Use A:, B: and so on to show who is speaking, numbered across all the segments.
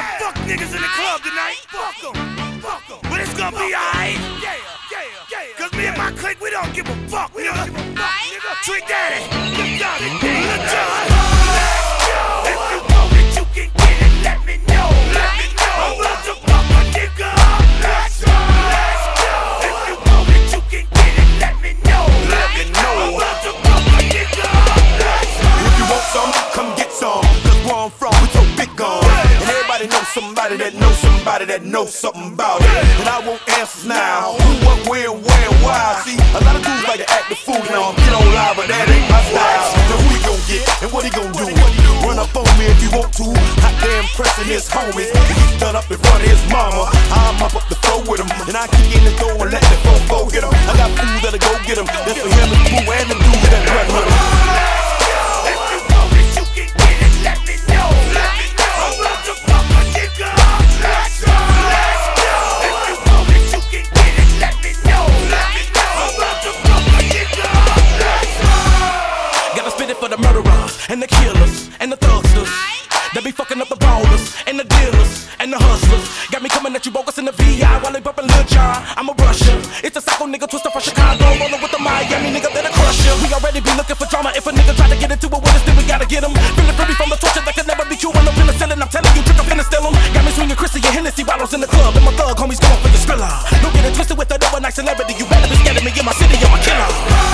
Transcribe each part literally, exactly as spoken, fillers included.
A: fuck niggas in the club tonight. Fuck them, fuck them. But it's gonna be alright. Yeah, yeah, yeah. Cause me and my clique, we don't give a fuck, nigga. Trick Daddy, Lil Jon, Lil Jon. If you want it, you can get it. Let me know, let me know. I'm about to fuck a nigga. Let's go, let's go. If you want it, you can get it. Let me know, let me know. I'm about to fuck a nigga. Let's go.
B: If you want some, come get some. Cause where I'm from, we so big on. And everybody knows somebody that knows somebody that knows something about it. And I want answers now. Who, what, where, where, why? See, a lot of dudes like to act the fool now. I'm get on live, but that ain't my style. So who he gon' get and what he gon' do? Run up on me if you want to. Hot damn pressing his homies. He's done up in front of his mama. I'm up up the floor with him. And I kick in the door and let the fofo get him. I got food that'll go get him. That's for him and Pooh and the dude that run with him.
A: If you want it, you can get it. Let me know, let me know. I'm about to fuck a nigga. Let's go, let's go. If you want it, you can get it. Let me know, let me know. I'm about to fuck a nigga. Let's go.
C: Gotta spit it for the murderers and the killers and the thugsters. They be fucking up the ballers and the dealers and the hustlers. Got me coming at you bogus in the V I while they bumpin' Lil Jon. I'm a Russia. It's a psycho nigga twister from Chicago, rollin' with the Miami nigga that'll crush ya. We already be looking for drama. If a nigga try to get into it with us, then we gotta get him. Feelin' free from the torture that can never be cured. No penicillin, I'm telling you, trick, I'm finna steal him. Got me swinging Chrissy and Hennessy bottles in the club, and my thug homies going for the thriller. Don't get it twisted with that overnight celebrity. You better be scared of me in my city, I'm a killer.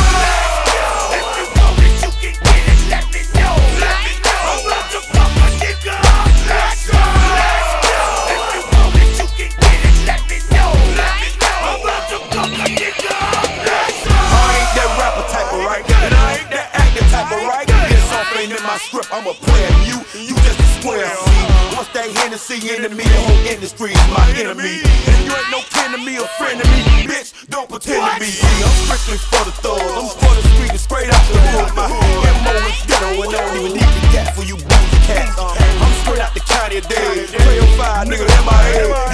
A: If you want it, you can get it. Let me know, let me know. I'm about to fuck a nigga. Let's go, let's go. If you want it, you can get it. Let me know, let me know. I'm about to fuck a nigga. Let's go.
B: I ain't that rapper type of right, and I ain't that actor type of right. This off ain't in my script, I'm a player. You, you just a square. See, once that Hennessy into me, the whole industry is my enemy. And you ain't no kin to me or friend to me, bitch. Don't pretend to be. See, I'm strictly for the thugs. I'm for the street and straight out the hood. My M O is ghetto, and I don't even need the gas for you boozy cats. I'm straight out the county a day. three oh five, nigga, in my head.